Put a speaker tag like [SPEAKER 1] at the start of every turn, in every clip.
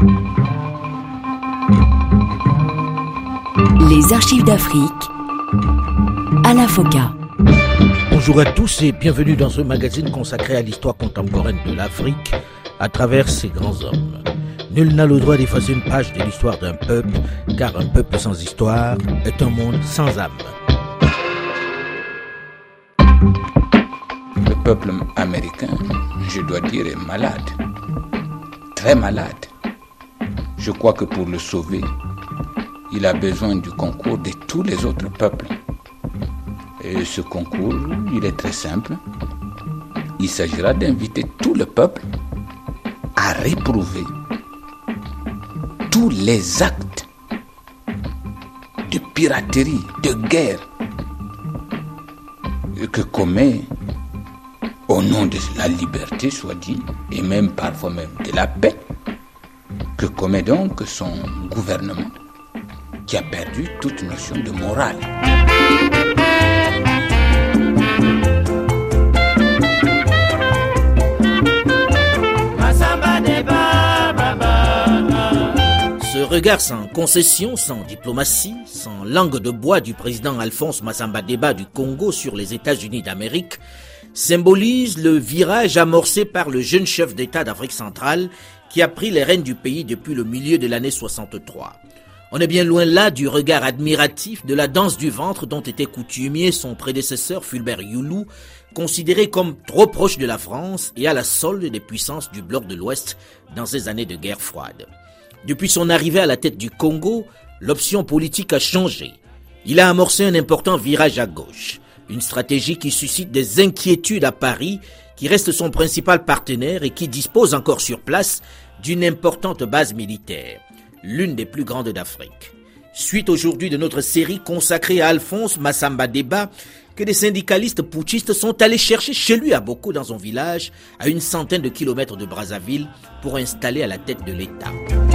[SPEAKER 1] Les archives d'Afrique, Alain Foka.
[SPEAKER 2] Bonjour à tous et bienvenue dans ce magazine consacré à l'histoire contemporaine de l'Afrique à travers ses grands hommes. Nul n'a le droit d'effacer une page de l'histoire d'un peuple, car un peuple sans histoire est un monde sans âme.
[SPEAKER 3] Le peuple américain, je dois dire, est malade, très malade. Je crois que pour le sauver, il a besoin du concours de tous les autres peuples. Et ce concours, il est très simple. Il s'agira d'inviter tout le peuple à réprouver tous les actes de piraterie, de guerre que commet, au nom de la liberté, soit dit, et même parfois même de la paix, que commet donc son gouvernement, qui a perdu toute notion de morale.
[SPEAKER 2] Ce regard sans concession, sans diplomatie, sans langue de bois du président Alphonse Massamba Deba du Congo sur les États-Unis d'Amérique symbolise le virage amorcé par le jeune chef d'État d'Afrique centrale qui a pris les rênes du pays depuis le milieu de l'année 63. On est bien loin là du regard admiratif, de la danse du ventre dont était coutumier son prédécesseur Fulbert Youlou, considéré comme trop proche de la France et à la solde des puissances du bloc de l'Ouest dans ces années de guerre froide. Depuis son arrivée à la tête du Congo, l'option politique a changé. Il a amorcé un important virage à gauche, une stratégie qui suscite des inquiétudes à Paris, qui reste son principal partenaire et qui dispose encore sur place d'une importante base militaire, l'une des plus grandes d'Afrique. Suite aujourd'hui de notre série consacrée à Alphonse Massamba Deba, que des syndicalistes putschistes sont allés chercher chez lui à Boko dans son village, à une centaine de kilomètres de Brazzaville, pour installer à la tête de l'État.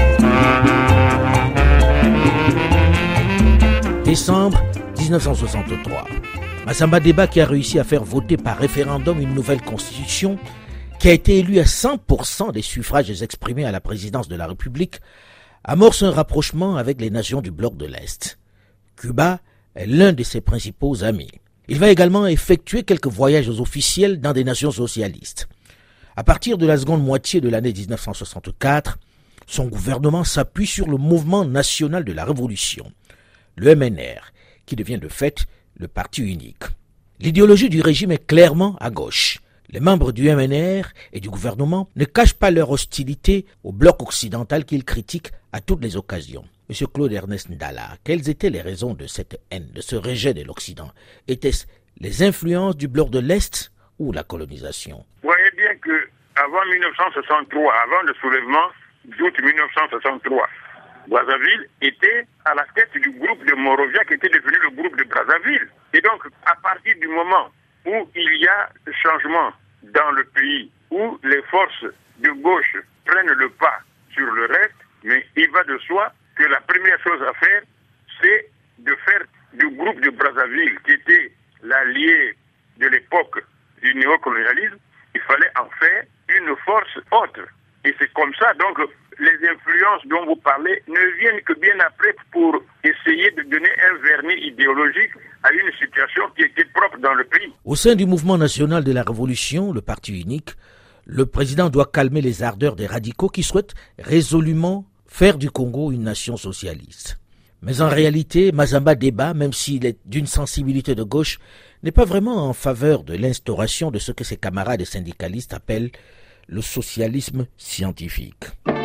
[SPEAKER 2] Décembre 1963. Massamba Deba, qui a réussi à faire voter par référendum une nouvelle constitution, qui a été élu à 100% des suffrages exprimés à la présidence de la République, amorce un rapprochement avec les nations du bloc de l'Est. Cuba est l'un de ses principaux amis. Il va également effectuer quelques voyages officiels dans des nations socialistes. À partir de la seconde moitié de l'année 1964, son gouvernement s'appuie sur le mouvement national de la Révolution, le MNR, qui devient de fait le parti unique. L'idéologie du régime est clairement à gauche. Les membres du MNR et du gouvernement ne cachent pas leur hostilité au bloc occidental qu'ils critiquent à toutes les occasions. Monsieur Claude Ernest Ndala, quelles étaient les raisons de cette haine, de ce rejet de l'Occident? Étaient-ce les influences du bloc de l'Est ou la colonisation?
[SPEAKER 4] Vous voyez bien que avant 1963, avant le soulèvement d'août 1963, Brazzaville était à la tête du groupe de Monrovia qui était devenu le groupe de Brazzaville. Et donc, à partir du moment où il y a changement dans le pays, où les forces de gauche prennent le pas sur le reste, mais il va de soi que la première chose à faire, c'est de faire du groupe de Brazzaville, qui était l'allié de l'époque du néocolonialisme, il fallait en faire une force haute. Et c'est comme ça, donc, les influences dont vous parlez ne viennent que bien après pour essayer de donner un vernis idéologique à une situation qui était propre dans le pays.
[SPEAKER 2] Au sein du mouvement national de la Révolution, le parti unique, le président doit calmer les ardeurs des radicaux qui souhaitent résolument faire du Congo une nation socialiste. Mais en réalité, Massamba Deba, même s'il est d'une sensibilité de gauche, n'est pas vraiment en faveur de l'instauration de ce que ses camarades syndicalistes appellent le socialisme scientifique.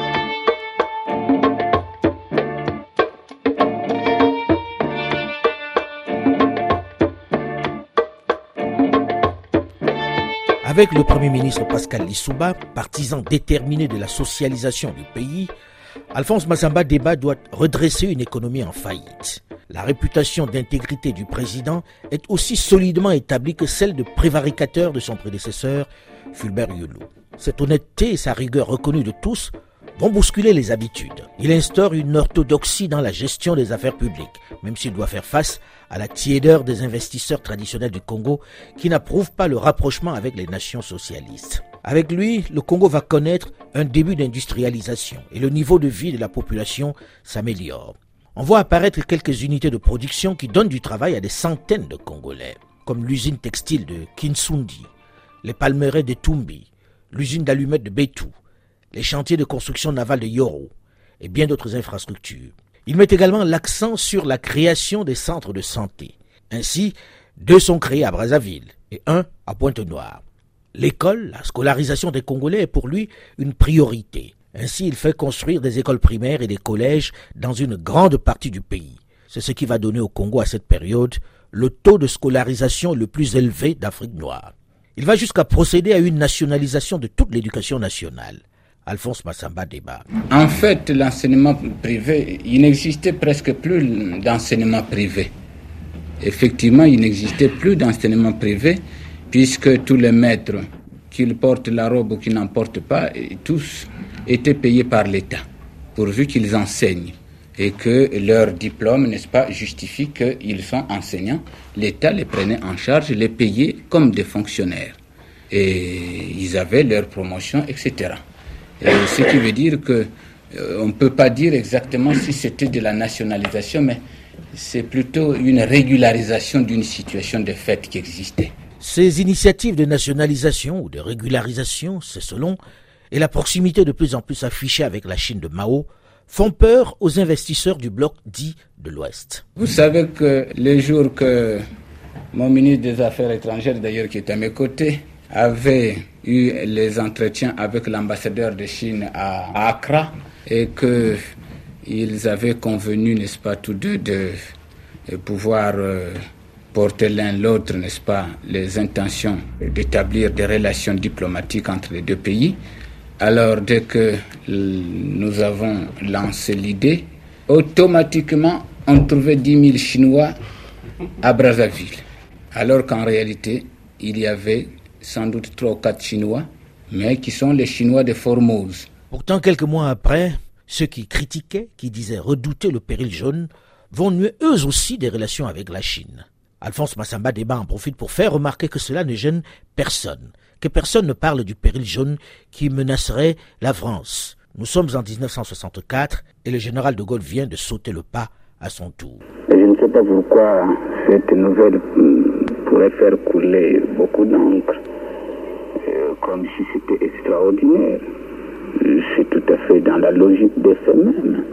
[SPEAKER 2] Avec le Premier ministre Pascal Lissouba, partisan déterminé de la socialisation du pays, Alphonse Massamba Deba doit redresser une économie en faillite. La réputation d'intégrité du président est aussi solidement établie que celle de prévaricateur de son prédécesseur, Fulbert Youlou. Cette honnêteté et sa rigueur reconnue de tous vont bousculer les habitudes. Il instaure une orthodoxie dans la gestion des affaires publiques, même s'il doit faire face à la tiédeur des investisseurs traditionnels du Congo qui n'approuvent pas le rapprochement avec les nations socialistes. Avec lui, le Congo va connaître un début d'industrialisation et le niveau de vie de la population s'améliore. On voit apparaître quelques unités de production qui donnent du travail à des centaines de Congolais, comme l'usine textile de Kinsundi, les palmeraies de Tumbi, l'usine d'allumettes de Betou, les chantiers de construction navale de Yoro et bien d'autres infrastructures. Il met également l'accent sur la création des centres de santé. Ainsi, 2 sont créés à Brazzaville et 1 à Pointe-Noire. L'école, la scolarisation des Congolais est pour lui une priorité. Ainsi, il fait construire des écoles primaires et des collèges dans une grande partie du pays. C'est ce qui va donner au Congo à cette période le taux de scolarisation le plus élevé d'Afrique noire. Il va jusqu'à procéder à une nationalisation de toute l'éducation nationale. Alphonse Massamba Deba.
[SPEAKER 3] En fait, l'enseignement privé, il n'existait presque plus d'enseignement privé. Effectivement, il n'existait plus d'enseignement privé puisque tous les maîtres, qu'ils portent la robe ou qu'ils n'en portent pas, tous étaient payés par l'État, pourvu qu'ils enseignent et que leur diplôme, n'est-ce pas, justifie qu'ils sont enseignants. L'État les prenait en charge, les payait comme des fonctionnaires. Et ils avaient leur promotion, etc. Et ce qui veut dire qu'on ne peut pas dire exactement si c'était de la nationalisation, mais c'est plutôt une régularisation d'une situation de fait qui existait.
[SPEAKER 2] Ces initiatives de nationalisation ou de régularisation, c'est selon, et la proximité de plus en plus affichée avec la Chine de Mao, font peur aux investisseurs du bloc dit de l'Ouest.
[SPEAKER 3] Vous savez que les jours que mon ministre des Affaires étrangères, d'ailleurs qui est à mes côtés, avait eu les entretiens avec l'ambassadeur de Chine à Accra et qu'ils avaient convenu, n'est-ce pas, tous deux de pouvoir porter l'un l'autre, n'est-ce pas, les intentions d'établir des relations diplomatiques entre les deux pays. Alors, dès que nous avons lancé l'idée, automatiquement, on trouvait 10 000 Chinois à Brazzaville. Alors qu'en réalité, il y avait sans doute 3 ou 4 Chinois, mais qui sont les Chinois de Formose.
[SPEAKER 2] Pourtant, quelques mois après, ceux qui critiquaient, qui disaient redouter le péril jaune, vont nouer eux aussi des relations avec la Chine. Alphonse Massamba Deba en profite pour faire remarquer que cela ne gêne personne, que personne ne parle du péril jaune qui menacerait la France. Nous sommes en 1964 et le général de Gaulle vient de sauter le pas à son tour.
[SPEAKER 5] Je ne sais pas pourquoi cette nouvelle pourrait faire couler beaucoup d'encre, comme si c'était extraordinaire. C'est tout à fait dans la logique des faits même.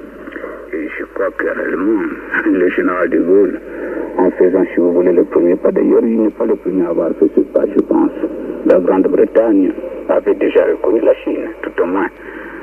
[SPEAKER 5] Et je crois que réellement, le général de Gaulle, en faisant, si vous voulez, le premier pas, d'ailleurs, il n'est pas le premier à avoir fait ce pas, je pense. La Grande-Bretagne avait déjà reconnu la Chine, tout au moins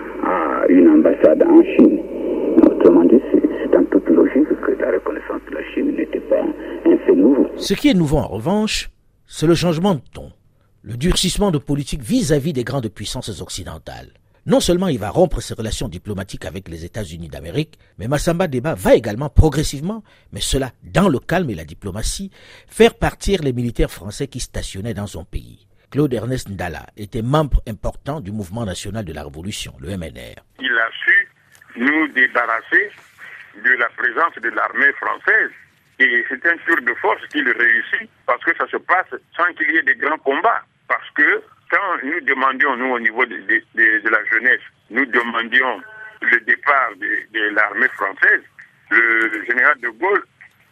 [SPEAKER 5] à une ambassade en Chine. Autrement dit, c'est en toute logique que la reconnaissance de la Chine n'était pas un fait nouveau.
[SPEAKER 2] Ce qui est nouveau, en revanche, c'est le changement de ton, le durcissement de politique vis-à-vis des grandes puissances occidentales. Non seulement il va rompre ses relations diplomatiques avec les États-Unis d'Amérique, mais Massamba Deba va également progressivement, mais cela dans le calme et la diplomatie, faire partir les militaires français qui stationnaient dans son pays. Claude Ernest Ndala était membre important du mouvement national de la Révolution, le MNR.
[SPEAKER 4] Il a su nous débarrasser de la présence de l'armée française. Et c'est un tour de force qu'il réussit parce que ça se passe sans qu'il y ait de grands combats. Parce que quand nous demandions, nous, au niveau de la jeunesse, nous demandions le départ de l'armée française, le général de Gaulle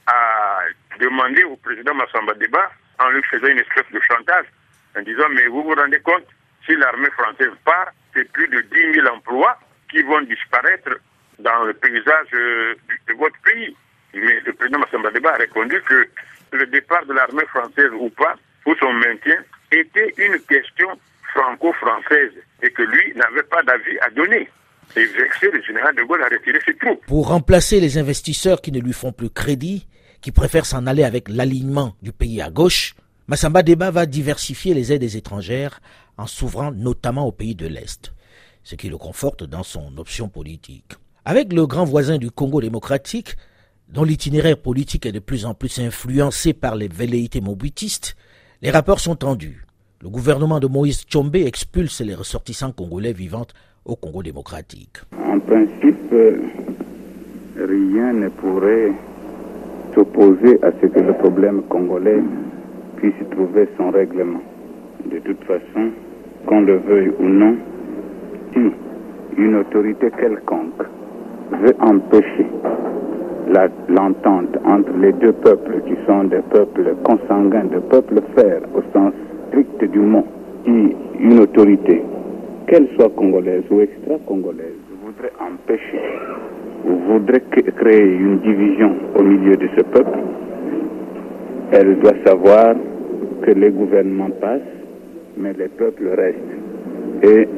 [SPEAKER 4] a demandé au président Massamba Deba, en lui faisant une espèce de chantage, en disant, mais vous vous rendez compte, si l'armée française part, c'est plus de 10 000 emplois qui vont disparaître dans le paysage de votre pays. Mais le président Massamba Deba a répondu que le départ de l'armée française ou pas, ou son maintien, était une question franco-française et que lui n'avait pas d'avis à donner. Et vexé, le général de Gaulle a retiré ses troupes.
[SPEAKER 2] Pour remplacer les investisseurs qui ne lui font plus crédit, qui préfèrent s'en aller avec l'alignement du pays à gauche, Massamba Deba va diversifier les aides étrangères en s'ouvrant notamment aux pays de l'Est, ce qui le conforte dans son option politique. Avec le grand voisin du Congo démocratique, dont l'itinéraire politique est de plus en plus influencé par les velléités mobutistes, les rapports sont tendus. Le gouvernement de Moïse Tshombe expulse les ressortissants congolais vivant au Congo démocratique.
[SPEAKER 5] En principe, rien ne pourrait s'opposer à ce que le problème congolais puisse trouver son règlement. De toute façon, qu'on le veuille ou non, si une autorité quelconque veut empêcher l'entente entre les deux peuples qui sont des peuples consanguins, des peuples frères au sens strict du mot, si une autorité, qu'elle soit congolaise ou extra-congolaise, voudrait empêcher ou voudrait créer une division au milieu de ce peuple, elle doit savoir que les gouvernements passent, mais les peuples restent. Et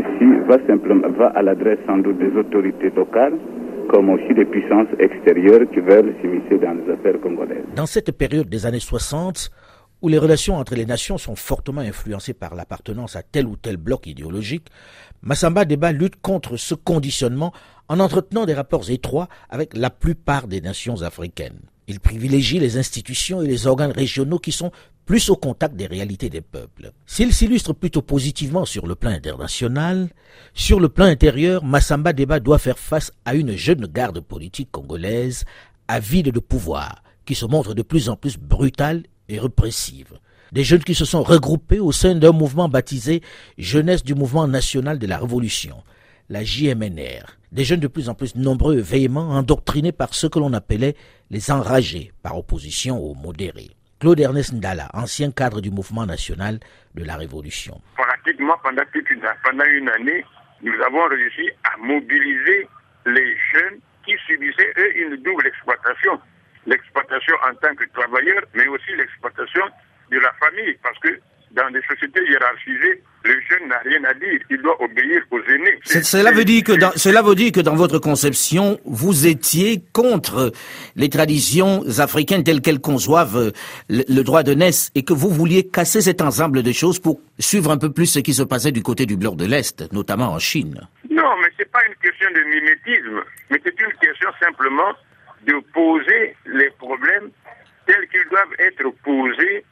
[SPEAKER 5] ceci va à l'adresse sans doute des autorités locales, comme aussi des puissances extérieures qui veulent s'immiscer dans les affaires congolaises.
[SPEAKER 2] Dans cette période des années 60, où les relations entre les nations sont fortement influencées par l'appartenance à tel ou tel bloc idéologique, Massamba Deba lutte contre ce conditionnement en entretenant des rapports étroits avec la plupart des nations africaines. Il privilégie les institutions et les organes régionaux qui sont plus au contact des réalités des peuples. S'il s'illustre plutôt positivement sur le plan international, sur le plan intérieur, Massamba Deba doit faire face à une jeune garde politique congolaise avide de pouvoir, qui se montre de plus en plus brutale et répressive. Des jeunes qui se sont regroupés au sein d'un mouvement baptisé Jeunesse du Mouvement National de la Révolution, la JMNR. Des jeunes de plus en plus nombreux et véhéments, endoctrinés par ce que l'on appelait les enragés, par opposition aux modérés. Claude Ernest Ndala, ancien cadre du Mouvement National de la Révolution.
[SPEAKER 4] Pratiquement pendant une année, nous avons réussi à mobiliser les jeunes qui subissaient, eux, une double exploitation. L'exploitation en tant que travailleurs, mais aussi l'exploitation de la famille, parce que dans des sociétés hiérarchisées, le jeune n'a rien à dire, il doit obéir aux aînés.
[SPEAKER 2] Cela veut dire que dans votre conception, vous étiez contre les traditions africaines telles qu'elles conçoivent le droit de naissance et que vous vouliez casser cet ensemble de choses pour suivre un peu plus ce qui se passait du côté du bloc de l'Est, notamment en Chine.
[SPEAKER 4] Non, mais c'est pas une question de mimétisme, mais c'est une question simplement de poser les problèmes tels qu'ils doivent être posés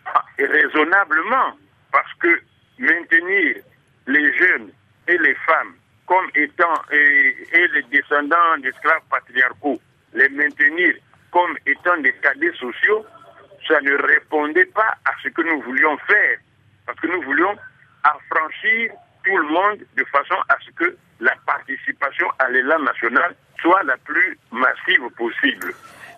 [SPEAKER 4] raisonnablement, parce que maintenir les jeunes et les femmes comme étant et les descendants d'esclaves patriarcaux, les maintenir comme étant des cadets sociaux, ça ne répondait pas à ce que nous voulions faire, parce que nous voulions affranchir tout le monde de façon à ce que la participation à l'élan national soit la plus massive possible.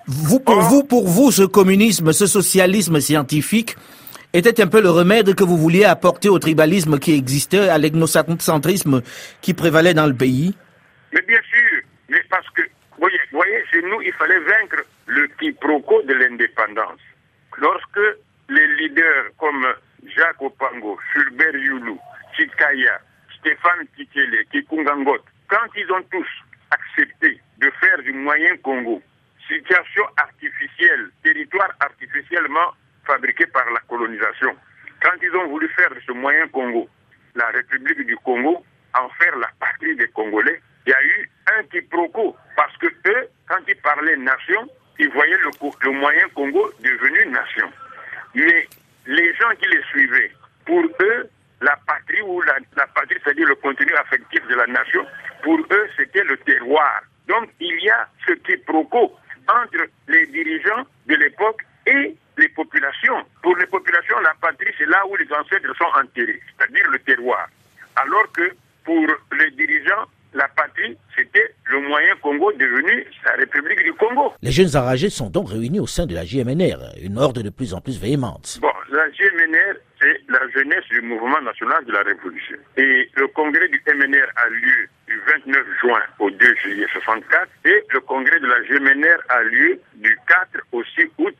[SPEAKER 2] Pour vous, ce communisme, ce socialisme scientifique était un peu le remède que vous vouliez apporter au tribalisme qui existait, à l'ethnocentrisme qui prévalait dans le pays?
[SPEAKER 4] Mais bien sûr, mais parce que, vous voyez, chez nous, il fallait vaincre le quiproquo de l'indépendance. Lorsque les leaders comme Jacques Opango, Fulbert Youlou, Chikaya, Stéphane Tikele, Kikungangot, quand ils ont tous accepté de faire du moyen Congo situation artificielle, territoire artificiellement fabriqué par la colonisation, quand ils ont voulu faire de ce moyen Congo la République du Congo, en faire la patrie des Congolais, il y a eu un quiproquo, parce que eux, quand ils parlaient nation, ils voyaient le moyen Congo devenu nation. Mais les gens qui les suivaient, pour eux, la patrie ou la patrie, c'est-à-dire le contenu affectif de la nation, pour eux, c'était le terroir. Donc, il y a ce quiproquo entre les dirigeants de l'époque et les populations. Pour les populations, la patrie, c'est là où les ancêtres sont enterrés, c'est-à-dire le terroir. Alors que pour les dirigeants, la patrie, c'était le moyen Congo devenu la République du Congo.
[SPEAKER 2] Les jeunes enragés sont donc réunis au sein de la JMNR, une horde de plus en plus véhémente.
[SPEAKER 4] Bon, la JMNR, c'est la jeunesse du Mouvement National de la Révolution. Et le congrès du MNR a lieu du 29 juin au 2 juillet 64 et le congrès de la JMNR a lieu du 4 au 6 août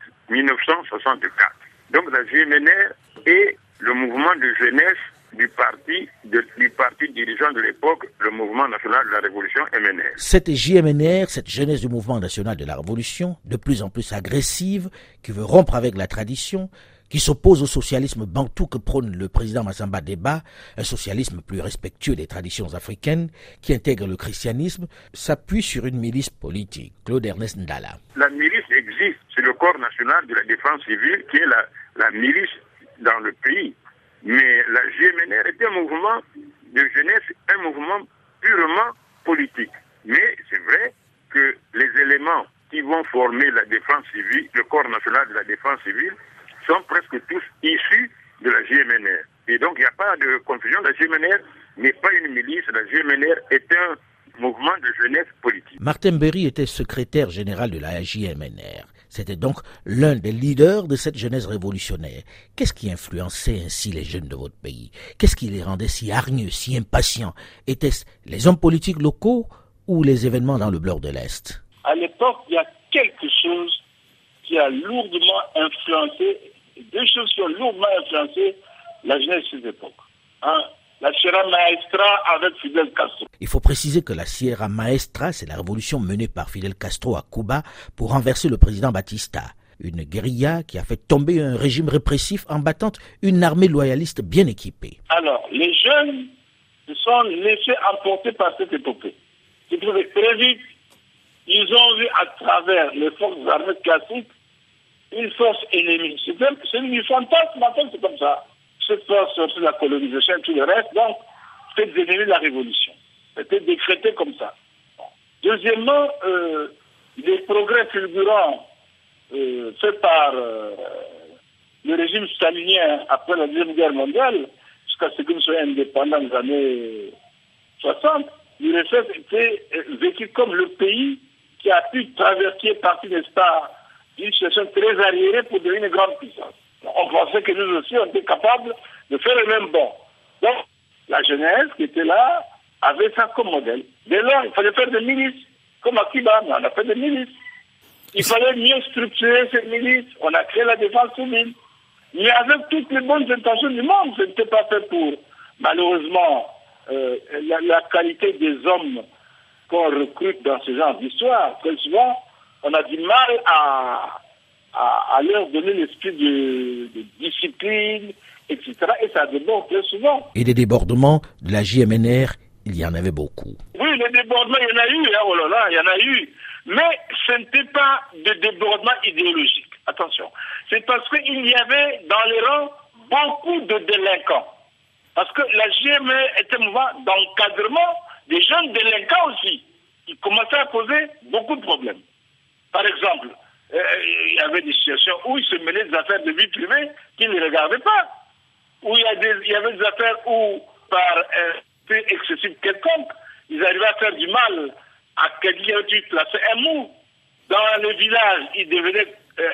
[SPEAKER 4] 1964. Donc la JMNR est le mouvement de jeunesse du parti dirigeant de l'époque, le Mouvement National de la Révolution MNR.
[SPEAKER 2] Cette JMNR, cette jeunesse du Mouvement National de la Révolution, de plus en plus agressive, qui veut rompre avec la tradition, qui s'oppose au socialisme bantou que prône le président Massamba Deba, un socialisme plus respectueux des traditions africaines, qui intègre le christianisme, s'appuie sur une milice politique. Claude Ernest Ndala.
[SPEAKER 4] La milice existe, c'est le corps national de la défense civile qui est la milice dans le pays. Mais la JMNR est un mouvement de jeunesse, un mouvement purement politique. Mais c'est vrai que les éléments qui vont former la défense civile, le corps national de la défense civile, sont presque tous issus de la JMNR. Et donc, il n'y a pas de confusion. La GMNR n'est pas une milice. La GMNR est un mouvement de jeunesse politique.
[SPEAKER 2] Martin Berry était secrétaire général de la JMNR. C'était donc l'un des leaders de cette jeunesse révolutionnaire. Qu'est-ce qui influençait ainsi les jeunes de votre pays? Qu'est-ce qui les rendait si hargneux, si impatients? Étaient-ce les hommes politiques locaux ou les événements dans le bloc de l'Est?
[SPEAKER 6] À l'époque, il y a quelque chose qui a lourdement influencé, deux choses qui ont lourdement influencé la jeunesse de cette époque. La Sierra Maestra avec Fidel Castro.
[SPEAKER 2] Il faut préciser que la Sierra Maestra, c'est la révolution menée par Fidel Castro à Cuba pour renverser le président Batista. Une guérilla qui a fait tomber un régime répressif en battant une armée loyaliste bien équipée.
[SPEAKER 6] Alors, les jeunes se sont laissés emporter par cette épopée. C'est que très vite, ils ont vu à travers les forces armées classiques une force ennemie. C'est du fantasme, maintenant c'est comme ça. Cette force sur la colonisation et tout le reste, donc, c'est des ennemis de la révolution. C'était décrété comme ça. Deuxièmement, les progrès fulgurants faits par le régime stalinien après la Deuxième Guerre mondiale, jusqu'à ce que nous soyons indépendants dans les années 60, l'URSS était vécu comme le pays qui a pu traverser partie, n'est-ce pas, d'une situation très arriérée pour devenir une grande puissance. On pensait que nous aussi, on était capables de faire le même bond. Donc, la jeunesse qui était là avait ça comme modèle. Dès lors, il fallait faire des milices, comme à Cuba, mais on a fait des milices. Il fallait mieux structurer ces milices. On a créé la défense civile. Mais avec toutes les bonnes intentions du monde, ce n'était pas fait pour, malheureusement, la qualité des hommes qu'on recrute dans ce genre d'histoire. Très souvent, on a du mal à leur donner l'esprit de discipline, etc. Et ça déborde très souvent.
[SPEAKER 2] Et des débordements de la JMNR, il y en avait beaucoup.
[SPEAKER 6] Oui, les débordements, il y en a eu, oh là là, il y en a eu. Mais ce n'était pas de débordement idéologique. Attention. C'est parce qu'il y avait dans les rangs beaucoup de délinquants. Parce que la JMNR était un mouvement d'encadrement des jeunes délinquants aussi. Ils commençaient à poser beaucoup de problèmes. Par exemple, il y avait des situations où ils se mêlaient des affaires de vie privée qu'ils ne regardaient pas. Où il y avait des affaires où, par un fait excessif quelconque, ils arrivaient à faire du mal à quelqu'un qui plaçait un mot. Dans le village, ils devenaient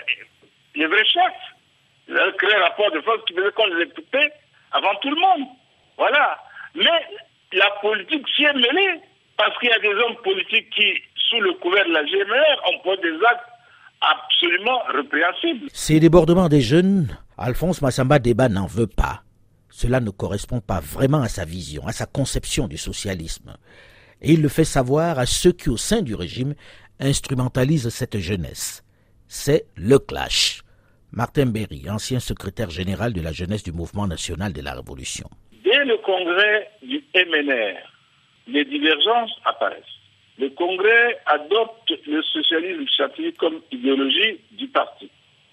[SPEAKER 6] les vrais chefs. Ils avaient créé un rapport de force qui faisait qu'on les écoutait avant tout le monde. Voilà. Mais la politique s'y est mêlée parce qu'il y a des hommes politiques qui, sous le couvert de la GMNR, ont posé des actes absolument répréhensibles.
[SPEAKER 2] Ces débordements des jeunes, Alphonse Massamba Deba n'en veut pas. Cela ne correspond pas vraiment à sa vision, à sa conception du socialisme. Et il le fait savoir à ceux qui, au sein du régime, instrumentalisent cette jeunesse. C'est le clash. Martin Berry, ancien secrétaire général de la jeunesse du Mouvement national de la Révolution.
[SPEAKER 6] Dès le congrès du MNR, les divergences apparaissent. Le congrès adopte le socialisme scientifique comme idéologie du parti.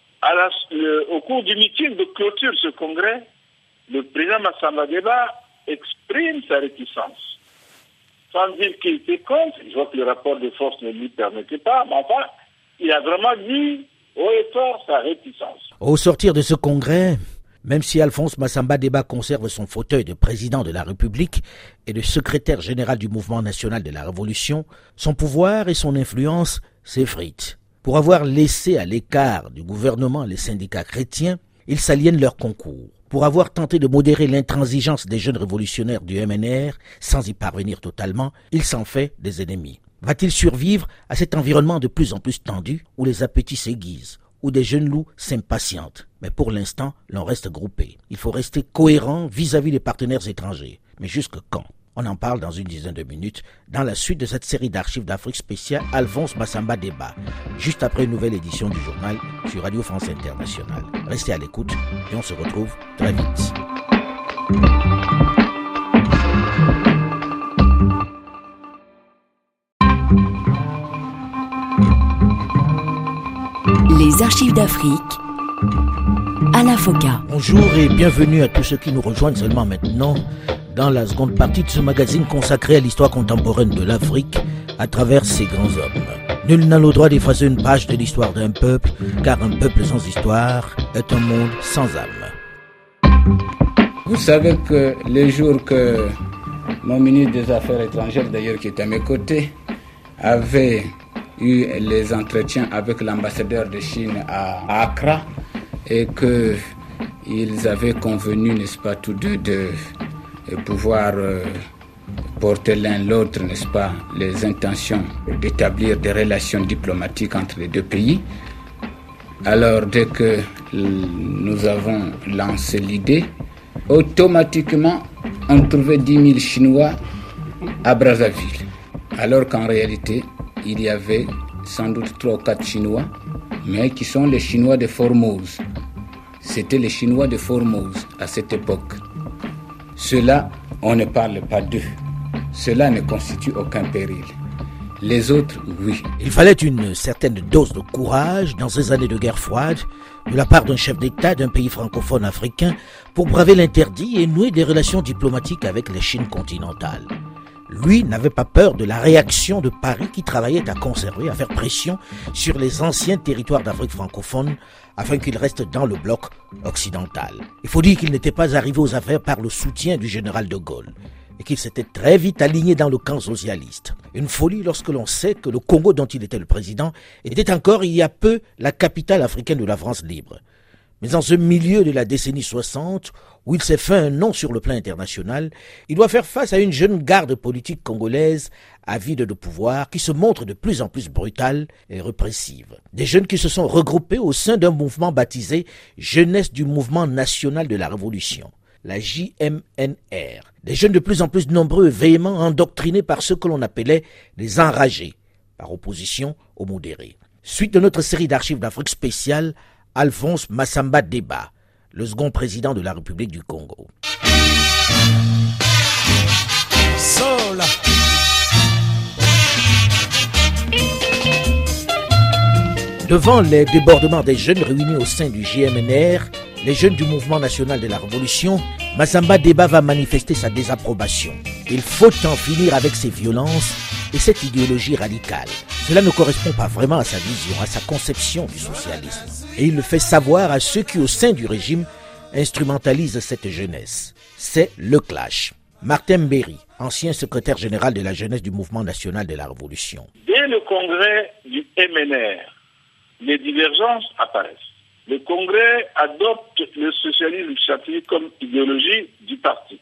[SPEAKER 6] Au cours du meeting de clôture de ce congrès, le président Massamba Deba exprime sa réticence. Sans dire qu'il était contre, je vois que le rapport de force ne lui permettait pas, mais enfin, il a vraiment dit haut et fort sa réticence.
[SPEAKER 2] Au sortir de ce congrès, même si Alphonse Massamba Deba conserve son fauteuil de président de la République et de secrétaire général du Mouvement national de la Révolution, son pouvoir et son influence s'effritent. Pour avoir laissé à l'écart du gouvernement les syndicats chrétiens, ils s'aliènent leur concours. Pour avoir tenté de modérer l'intransigeance des jeunes révolutionnaires du MNR, sans y parvenir totalement, il s'en fait des ennemis. Va-t-il survivre à cet environnement de plus en plus tendu, où les appétits s'aiguisent, où des jeunes loups s'impatientent? Mais pour l'instant, l'on reste groupé. Il faut rester cohérent vis-à-vis des partenaires étrangers. Mais jusque quand? On en parle dans une dizaine de minutes, dans la suite de cette série d'archives d'Afrique spéciale Alphonse Massamba Deba, juste après une nouvelle édition du journal sur Radio France Internationale. Restez à l'écoute et on se retrouve très vite.
[SPEAKER 1] Les archives d'Afrique, Alain Foka.
[SPEAKER 2] Bonjour et bienvenue à tous ceux qui nous rejoignent seulement maintenant dans la seconde partie de ce magazine consacré à l'histoire contemporaine de l'Afrique à travers ses grands hommes. Nul n'a le droit d'effacer une page de l'histoire d'un peuple, car un peuple sans histoire est un monde sans âme.
[SPEAKER 3] Vous savez que les jours que mon ministre des Affaires étrangères, d'ailleurs qui est à mes côtés, avait eu les entretiens avec l'ambassadeur de Chine à Accra et qu'ils avaient convenu, n'est-ce pas, tous deux de pouvoir porter l'un l'autre, n'est-ce pas, les intentions d'établir des relations diplomatiques entre les deux pays. Alors, dès que nous avons lancé l'idée, automatiquement, on trouvait 10 000 Chinois à Brazzaville. Alors qu'en réalité, il y avait sans doute 3 ou 4 Chinois, mais qui sont les Chinois de Formose. C'était les Chinois de Formose à cette époque. Ceux-là, on ne parle pas d'eux. Cela ne constitue aucun péril. Les autres, oui.
[SPEAKER 2] Il fallait une certaine dose de courage dans ces années de guerre froide de la part d'un chef d'État d'un pays francophone africain pour braver l'interdit et nouer des relations diplomatiques avec les Chines continentales. Lui n'avait pas peur de la réaction de Paris qui travaillait à conserver, à faire pression sur les anciens territoires d'Afrique francophone afin qu'ils restent dans le bloc occidental. Il faut dire qu'il n'était pas arrivé aux affaires par le soutien du général de Gaulle et qu'il s'était très vite aligné dans le camp socialiste. Une folie lorsque l'on sait que le Congo dont il était le président était encore il y a peu la capitale africaine de la France libre. Mais en ce milieu de la décennie 60, où il s'est fait un nom sur le plan international, il doit faire face à une jeune garde politique congolaise avide de pouvoir qui se montre de plus en plus brutale et répressive. Des jeunes qui se sont regroupés au sein d'un mouvement baptisé Jeunesse du Mouvement National de la Révolution, la JMNR. Des jeunes de plus en plus nombreux et véhéments endoctrinés par ceux que l'on appelait les enragés, par opposition aux modérés. Suite de notre série d'archives d'Afrique spéciale, Alphonse Massamba Deba, le second président de la République du Congo.
[SPEAKER 7] Sola.
[SPEAKER 2] Devant les débordements des jeunes réunis au sein du JMNR, les jeunes du Mouvement National de la Révolution, Massamba Deba va manifester sa désapprobation. Il faut en finir avec ces violences et cette idéologie radicale. Cela ne correspond pas vraiment à sa vision, à sa conception du socialisme. Et il le fait savoir à ceux qui, au sein du régime, instrumentalisent cette jeunesse. C'est le clash. Martin Berry, ancien secrétaire général de la jeunesse du Mouvement National de la Révolution.
[SPEAKER 6] Dès le congrès du MNR, les divergences apparaissent. Le congrès adopte le socialisme scientifique comme idéologie du parti.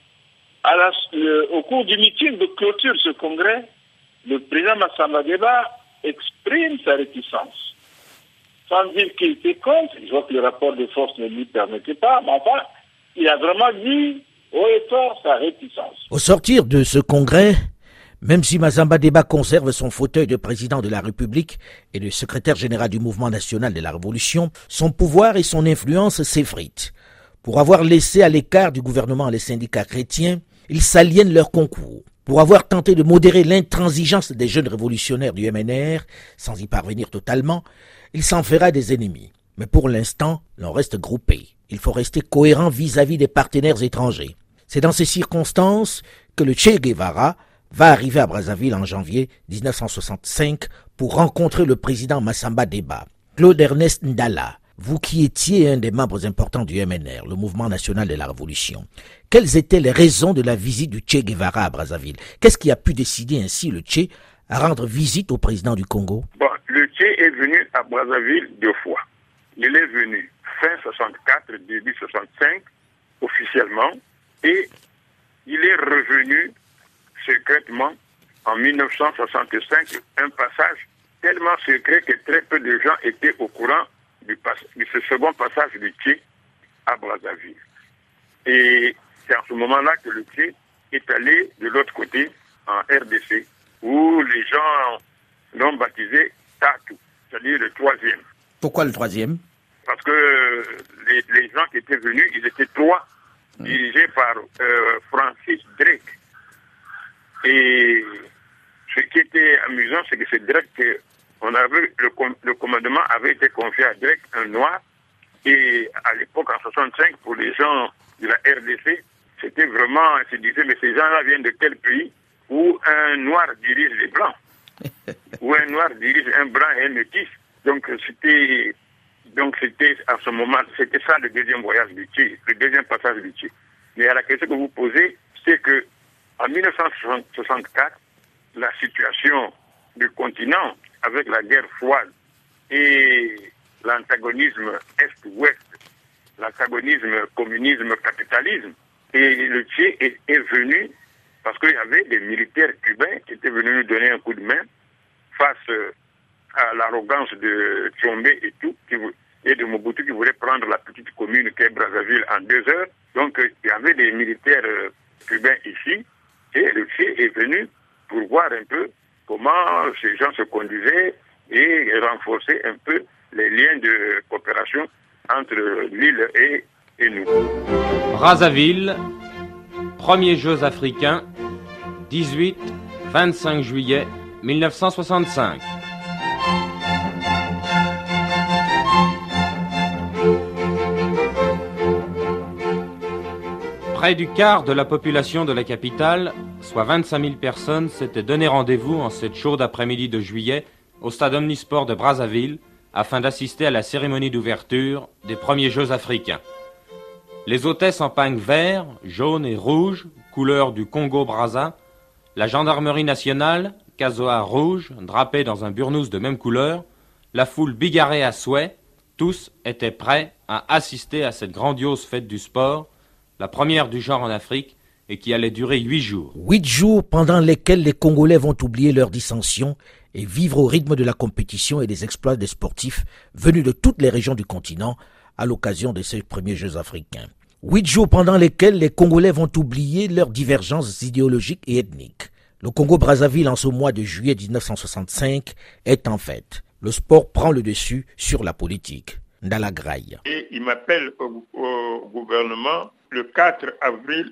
[SPEAKER 6] Au cours du meeting de clôture de ce congrès, le président Massamba Deba exprime sa réticence. Sans dire qu'il était contre, je vois que le rapport de force ne lui permettait pas, mais enfin, il a vraiment dit haut et fort sa réticence.
[SPEAKER 2] Au sortir de ce congrès, même si Massamba Deba conserve son fauteuil de président de la République et de secrétaire général du Mouvement National de la Révolution, son pouvoir et son influence s'effritent. Pour avoir laissé à l'écart du gouvernement les syndicats chrétiens, ils s'aliènent leur concours. Pour avoir tenté de modérer l'intransigeance des jeunes révolutionnaires du MNR, sans y parvenir totalement, il s'en fera des ennemis. Mais pour l'instant, l'on reste groupé. Il faut rester cohérent vis-à-vis des partenaires étrangers. C'est dans ces circonstances que le Che Guevara va arriver à Brazzaville en janvier 1965 pour rencontrer le président Massamba Deba. Claude Ernest Ndala, vous qui étiez un des membres importants du MNR, le Mouvement National de la Révolution, quelles étaient les raisons de la visite du Che Guevara à Brazzaville? Qu'est-ce qui a pu décider ainsi le Che à rendre visite au président du Congo?
[SPEAKER 4] Bon, le Che est venu à Brazzaville 2 fois. Il est venu fin 64, début 65, officiellement, et il est revenu secrètement en 1965, un passage tellement secret que très peu de gens étaient au courant de ce second passage du Che à Brazzaville. Et c'est en ce moment-là que le Che est allé de l'autre côté, en RDC, où les gens l'ont baptisé Tatou, c'est-à-dire le 3e.
[SPEAKER 2] Pourquoi le 3e?
[SPEAKER 4] Parce que les gens qui étaient venus, ils étaient 3, dirigés par Francis Drake. Et ce qui était amusant, c'est que c'est Drake le commandement avait été confié à Drake, un noir. Et à l'époque, en 65, pour les gens de la RDC, c'était vraiment, ils se disaient, mais ces gens-là viennent de quel pays où un noir dirige les blancs, où un noir dirige un blanc et un métis. Donc c'était à ce moment, c'était ça le deuxième voyage du Che, le deuxième passage du Che. Mais à la question que vous posez, c'est que en 1964, la situation du continent avec la guerre froide et l'antagonisme Est-Ouest, l'antagonisme communisme-capitalisme, et le Tché est venu parce qu'il y avait des militaires cubains qui étaient venus nous donner un coup de main face à l'arrogance de Tshombe et tout, et de Mobutu qui voulait prendre la petite commune qu'est Brazzaville en 2 heures. Donc il y avait des militaires cubains ici, et le Tché est venu pour voir un peu comment ces gens se conduisaient et renforcer un peu les liens de coopération entre l'île et nous.
[SPEAKER 8] Brazzaville, premiers Jeux africains, 18-25 juillet 1965. Près du quart de la population de la capitale, soit 25 000 personnes, s'étaient donné rendez-vous en cette chaude après-midi de juillet au stade omnisport de Brazzaville afin d'assister à la cérémonie d'ouverture des premiers Jeux africains. Les hôtesses en pagnes vert, jaune et rouge, couleur du Congo-Brazza, la gendarmerie nationale, casoar rouge, drapée dans un burnous de même couleur, la foule bigarrée à souhait, tous étaient prêts à assister à cette grandiose fête du sport, la première du genre en Afrique, et qui allait durer 8 jours.
[SPEAKER 2] 8 jours pendant lesquels les Congolais vont oublier leurs dissensions et vivre au rythme de la compétition et des exploits des sportifs venus de toutes les régions du continent à l'occasion de ces premiers Jeux africains. 8 jours pendant lesquels les Congolais vont oublier leurs divergences idéologiques et ethniques. Le Congo-Brazzaville, en ce mois de juillet 1965, est en fête. Le sport prend le dessus sur la politique. Ndala Graille.
[SPEAKER 9] Et il m'appelle au gouvernement le 4 avril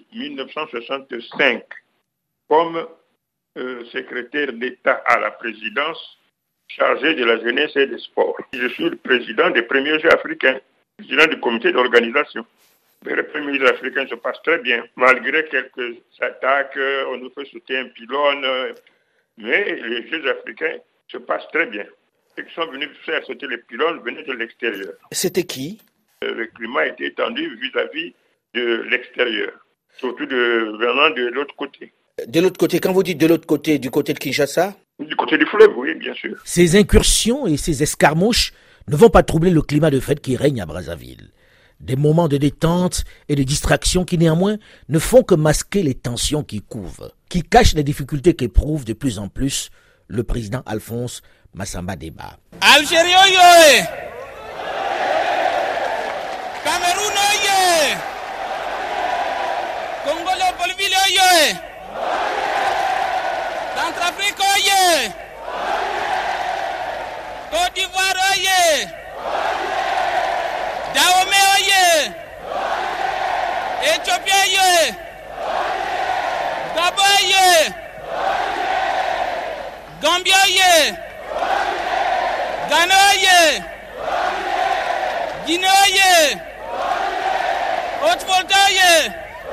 [SPEAKER 9] 1965 comme secrétaire d'État à la présidence chargé de la jeunesse et des sports. Je suis le président des premiers Jeux africains, président du comité d'organisation. Les premiers Jeux africains se passent très bien, malgré quelques attaques, on nous fait sauter un pylône, mais les Jeux africains se passent très bien. Ceux qui sont venus faire sauter les pylônes venaient de l'extérieur.
[SPEAKER 2] C'était qui?
[SPEAKER 9] Le climat était étendu vis-à-vis de l'extérieur, surtout venant de l'autre côté.
[SPEAKER 2] De l'autre côté, quand vous dites de l'autre côté, du côté de Kinshasa?
[SPEAKER 9] Du côté du fleuve, oui, bien sûr.
[SPEAKER 2] Ces incursions et ces escarmouches ne vont pas troubler le climat de fête qui règne à Brazzaville. Des moments de détente et de distraction qui néanmoins ne font que masquer les tensions qui couvent, qui cachent les difficultés qu'éprouve de plus en plus le président Alphonse Massamba Deba.
[SPEAKER 7] Algérie oye! Cameroun oye! Congo Léopoldville oye! Centrafrique oye! Côte d'Ivoire oye! Dahomey oye! Éthiopie oye! Gabon oye! Gambie oye! Ghana oye! Guinée oye! Haute-Volta oye!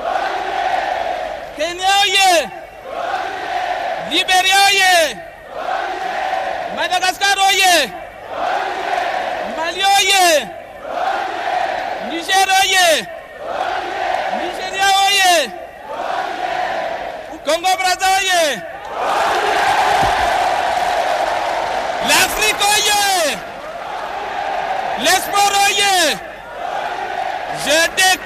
[SPEAKER 7] Kenya oye! Libéria oye! Madagascar oye! Mali oye! Niger oye! Nigeria oye! Congo-Brazza oye! L'Afrique oye! L'espoir oye! Je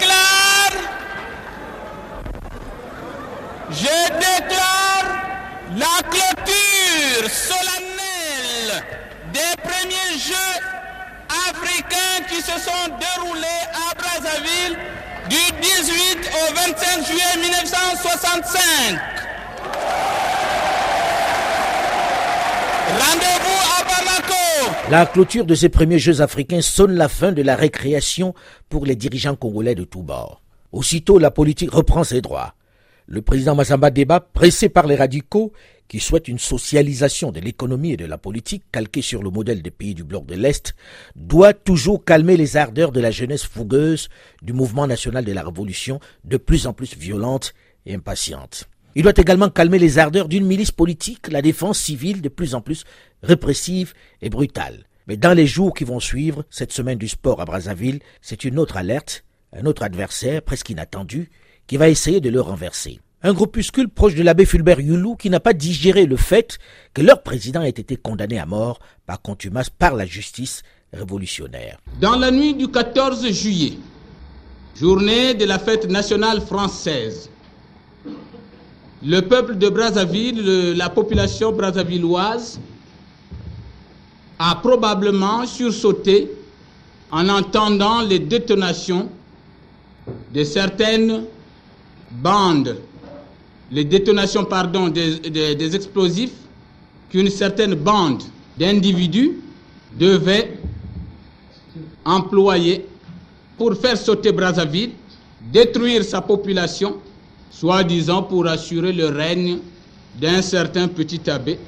[SPEAKER 7] déclare la clôture solennelle des premiers Jeux africains qui se sont déroulés à Brazzaville du 18 au 25 juillet 1965. Rendez-vous à Bamako.
[SPEAKER 2] La clôture de ces premiers Jeux africains sonne la fin de la récréation pour les dirigeants congolais de tous bords. Aussitôt, la politique reprend ses droits. Le président Massamba Deba, pressé par les radicaux qui souhaitent une socialisation de l'économie et de la politique calquée sur le modèle des pays du bloc de l'Est, doit toujours calmer les ardeurs de la jeunesse fougueuse du mouvement national de la révolution, de plus en plus violente et impatiente. Il doit également calmer les ardeurs d'une milice politique, la défense civile de plus en plus répressive et brutale. Mais dans les jours qui vont suivre, cette semaine du sport à Brazzaville, c'est une autre alerte, un autre adversaire presque inattendu, qui va essayer de le renverser. Un groupuscule proche de l'abbé Fulbert Youlou qui n'a pas digéré le fait que leur président ait été condamné à mort par contumace par la justice révolutionnaire.
[SPEAKER 10] Dans la nuit du 14 juillet, journée de la fête nationale française, le peuple de Brazzaville, la population brazzavilloise, a probablement sursauté en entendant les détonations de certaines bandes, des explosifs qu'une certaine bande d'individus devait employer pour faire sauter Brazzaville, détruire sa population, soi-disant pour assurer le règne d'un certain petit abbé.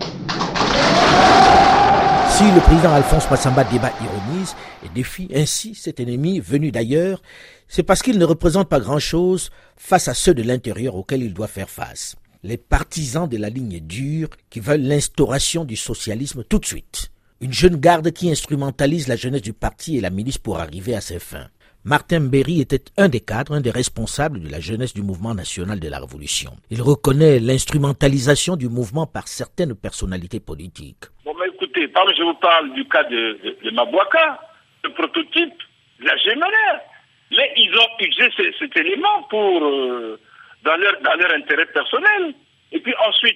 [SPEAKER 2] Si le président Alphonse Massamba Deba ironise et défie ainsi cet ennemi venu d'ailleurs, c'est parce qu'il ne représente pas grand-chose face à ceux de l'intérieur auxquels il doit faire face. Les partisans de la ligne dure qui veulent l'instauration du socialisme tout de suite. Une jeune garde qui instrumentalise la jeunesse du parti et la milice pour arriver à ses fins. Martin Berry était un des cadres, un des responsables de la jeunesse du mouvement national de la Révolution. Il reconnaît l'instrumentalisation du mouvement par certaines personnalités politiques.
[SPEAKER 6] Bon, mais écoutez, je vous parle du cas de Mabouaka, le prototype de la GMLR. Mais ils ont utilisé cet élément pour dans leur intérêt personnel. Et puis ensuite,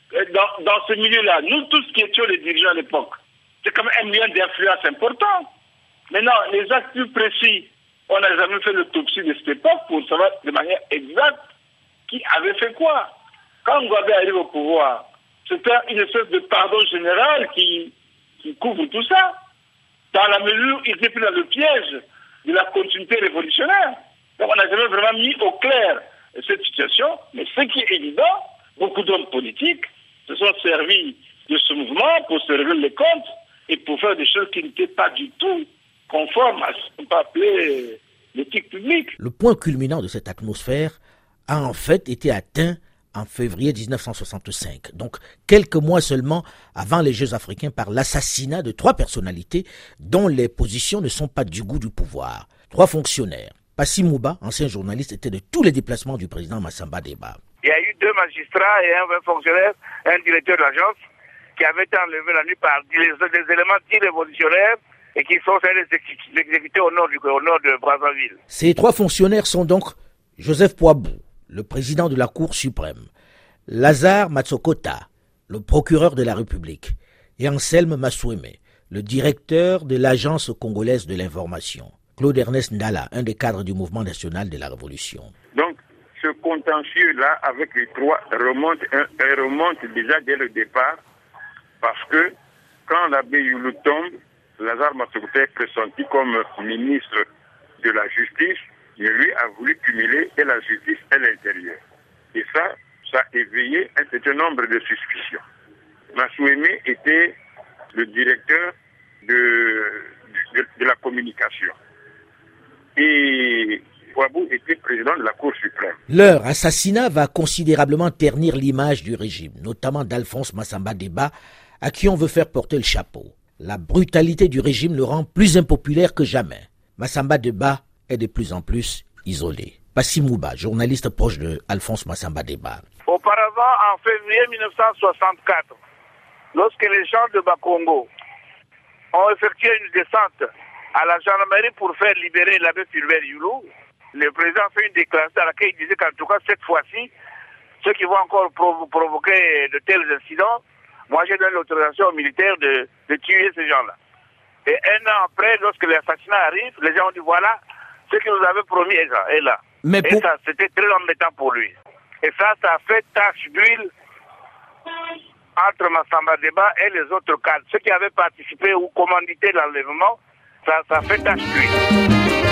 [SPEAKER 6] dans ce milieu-là, nous tous qui étions les dirigeants à l'époque, c'est quand même un moyen d'influence important. Maintenant, les actes plus précis, on n'a jamais fait l'autopsie de cette époque pour savoir de manière exacte qui avait fait quoi. Quand Ngouabé arrive au pouvoir, c'était une espèce de pardon général qui couvre tout ça, dans la mesure où il était plus dans le piège de la continuité révolutionnaire. Donc on n'a jamais vraiment mis au clair cette situation, mais ce qui est évident, beaucoup d'hommes politiques se sont servis de ce mouvement pour se relever les comptes et pour faire des choses qui n'étaient pas du tout conformes à ce qu'on peut appeler l'éthique publique.
[SPEAKER 2] Le point culminant de cette atmosphère a en fait été atteint en février 1965, donc quelques mois seulement avant les Jeux africains, par l'assassinat de 3 personnalités dont les positions ne sont pas du goût du pouvoir. 3 fonctionnaires. Passy Mouba, ancien journaliste, était de tous les déplacements du président Massamba Deba.
[SPEAKER 11] Il y a eu 2 magistrats et un fonctionnaire, un directeur de l'agence, qui avaient été enlevés la nuit par des éléments dits révolutionnaires et qui sont allés l'exécuter au nord de Brazzaville.
[SPEAKER 2] Ces 3 fonctionnaires sont donc Joseph Poabou, le président de la Cour suprême, Lazare Matsokota, le procureur de la République, et Anselme Massouemé, le directeur de l'Agence congolaise de l'information. Claude Ernest Ndala, un des cadres du mouvement national de la Révolution.
[SPEAKER 4] Donc, ce contentieux-là, avec les 3, remonte déjà dès le départ, parce que quand l'abbé Youlou tombe, Lazare Matsokota est pressenti comme ministre de la Justice, mais lui a voulu cumuler et la justice et l'intérieur. Et ça a éveillé un certain nombre de suspicions. Massouemé était le directeur de la communication. Et Poabou était président de la Cour suprême.
[SPEAKER 2] Leur assassinat va considérablement ternir l'image du régime, notamment d'Alphonse Massamba Deba, à qui on veut faire porter le chapeau. La brutalité du régime le rend plus impopulaire que jamais. Massamba Deba est de plus en plus isolé. Passy Mouba, journaliste proche de Alphonse Massamba Deba.
[SPEAKER 11] Auparavant, en février 1964, lorsque les gens de Bakongo ont effectué une descente à la gendarmerie pour faire libérer l'abbé Fulbert Youlou, le président a fait une déclaration dans laquelle il disait qu'en tout cas, cette fois-ci, ceux qui vont encore provoquer de tels incidents, moi j'ai donné l'autorisation aux militaires de tuer ces gens-là. Et un an après, lorsque l'assassinat arrive, les gens ont dit voilà, ce que nous avait promis est là. Et ça, c'était très embêtant pour lui. Et ça a fait tache d'huile entre Massamba Deba et les autres cadres. Ceux qui avaient participé ou commandité l'enlèvement, ça fait tache d'huile.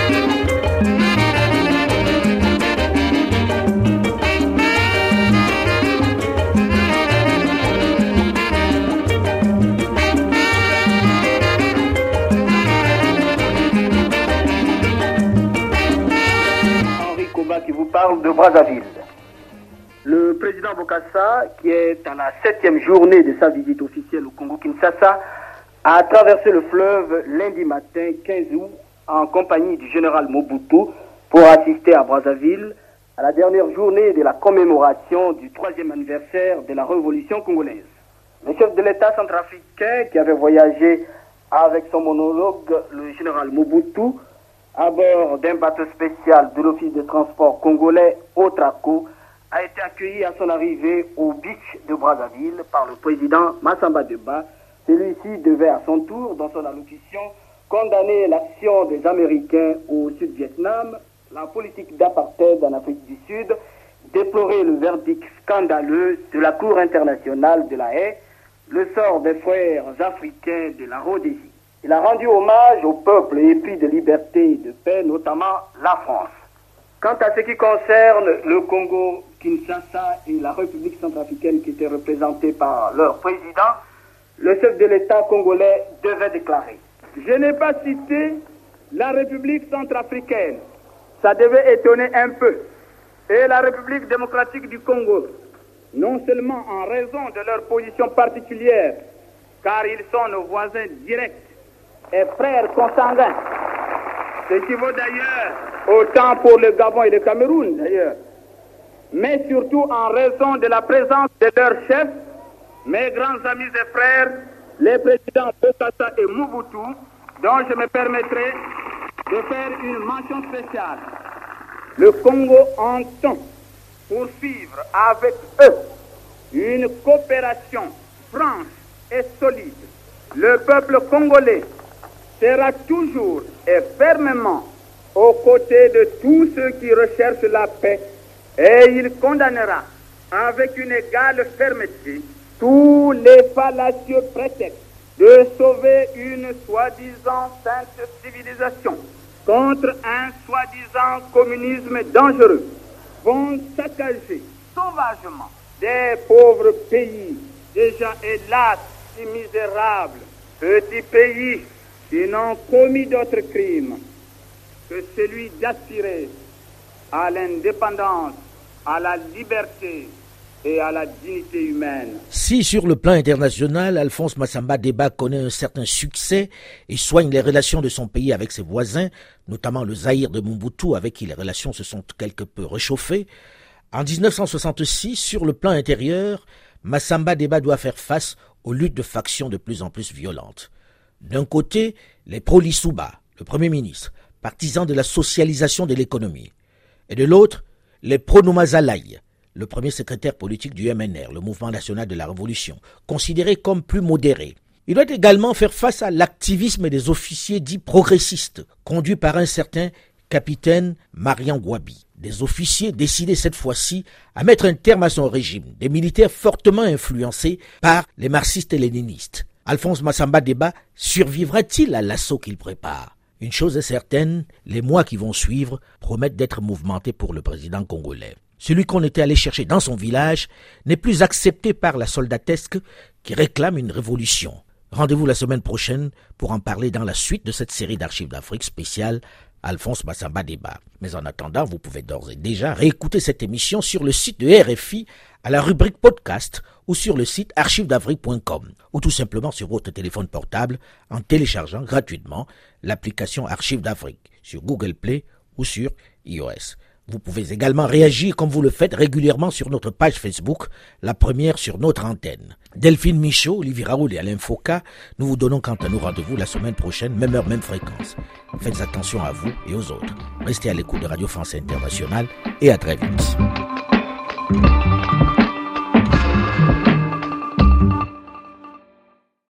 [SPEAKER 12] Qui vous parle de Brazzaville. Le président Bokassa, qui est à la 7e journée de sa visite officielle au Congo-Kinshasa, a traversé le fleuve lundi matin 15 août en compagnie du général Mobutu pour assister à Brazzaville à la dernière journée de la commémoration du 3e anniversaire de la Révolution congolaise. Le chef de l'État centrafricain qui avait voyagé avec son monologue, le général Mobutu, à bord d'un bateau spécial de l'Office de transport congolais Otraco, a été accueilli à son arrivée au beach de Brazzaville par le président Massamba Deba. Celui-ci devait à son tour, dans son allocution, condamner l'action des Américains au Sud-Vietnam, la politique d'apartheid en Afrique du Sud, déplorer le verdict scandaleux de la Cour internationale de la Haye, le sort des frères africains de la Rhodésie. Il a rendu hommage au peuple épris de liberté et de paix, notamment la France. Quant à ce qui concerne le Congo-Kinshasa et la République centrafricaine qui était représentée par leur président, le chef de l'État congolais devait déclarer: je n'ai pas cité la République centrafricaine. Ça devait étonner un peu. Et la République démocratique du Congo, non seulement en raison de leur position particulière, car ils sont nos voisins directs et frères consanguins, ce qui vaut d'ailleurs autant pour le Gabon et le Cameroun d'ailleurs, mais surtout en raison de la présence de leurs chefs, mes grands amis et frères, les présidents Bokassa et Mobutu, dont je me permettrai de faire une mention spéciale. Le Congo entend poursuivre avec eux une coopération franche et solide. Le peuple congolais sera toujours et fermement aux côtés de tous ceux qui recherchent la paix et il condamnera avec une égale fermeté tous les fallacieux prétextes de sauver une soi-disant sainte civilisation contre un soi-disant communisme dangereux, vont saccager sauvagement des pauvres pays déjà hélas si misérables, petits pays qui n'ont commis d'autres crimes que celui d'aspirer à l'indépendance, à la liberté et à la dignité humaine.
[SPEAKER 2] Si sur le plan international, Alphonse Massamba Deba connaît un certain succès et soigne les relations de son pays avec ses voisins, notamment le Zaïre de Mobutu avec qui les relations se sont quelque peu réchauffées, en 1966, sur le plan intérieur, Massamba Deba doit faire face aux luttes de factions de plus en plus violentes. D'un côté, les pro-Lissouba, le Premier ministre, partisan de la socialisation de l'économie, et de l'autre, les pro-Noumazalaï, le premier secrétaire politique du MNR, le Mouvement national de la Révolution, considéré comme plus modéré. Il doit également faire face à l'activisme des officiers dits progressistes, conduits par un certain capitaine Marian Gwabi. Des officiers décidés cette fois-ci à mettre un terme à son régime, des militaires fortement influencés par les marxistes et léninistes. Alphonse Massamba Deba survivra-t-il à l'assaut qu'il prépare? Une chose est certaine, les mois qui vont suivre promettent d'être mouvementés pour le président congolais. Celui qu'on était allé chercher dans son village n'est plus accepté par la soldatesque qui réclame une révolution. Rendez-vous la semaine prochaine pour en parler dans la suite de cette série d'archives d'Afrique spéciale Alphonse Massamba Deba. Mais en attendant, vous pouvez d'ores et déjà réécouter cette émission sur le site de RFI à la rubrique podcast ou sur le site archivesdafrique.com ou tout simplement sur votre téléphone portable en téléchargeant gratuitement l'application Archives d'Afrique sur Google Play ou sur iOS. Vous pouvez également réagir comme vous le faites régulièrement sur notre page Facebook, la première sur notre antenne. Delphine Michaud, Olivier Raoul et Alain Foucault, nous vous donnons quant à nous rendez-vous la semaine prochaine, même heure, même fréquence. Faites attention à vous et aux autres. Restez à l'écoute de Radio France Internationale et à très vite.